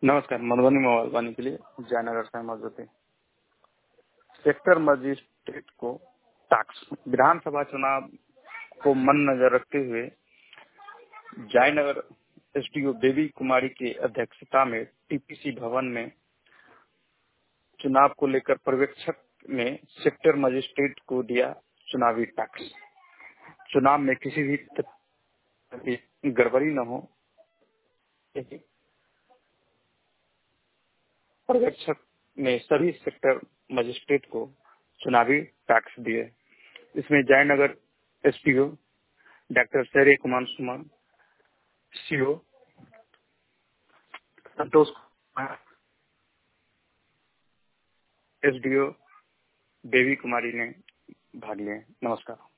नमस्कार। मधुबनी मोबाइल वाणी के लिए जयनगर से मौजूद है। सेक्टर मजिस्ट्रेट को टास्क। विधानसभा चुनाव को मद्देनजर रखते हुए जयनगर एसडीओ बेबी कुमारी की अध्यक्षता में टीपीसी भवन में चुनाव को लेकर पर्यवेक्षक ने सेक्टर मजिस्ट्रेट को दिया चुनावी टास्क। चुनाव में किसी भी गड़बड़ी न हो, पर्यवेक्षक ने सभी सेक्टर मजिस्ट्रेट को चुनावी टास्क दिए। इसमें Jaynagar SPO doctor Shairya Kumar Suman, CO Santosh Kumar, SDO Baby Kumari ने भाग लिए। नमस्कार।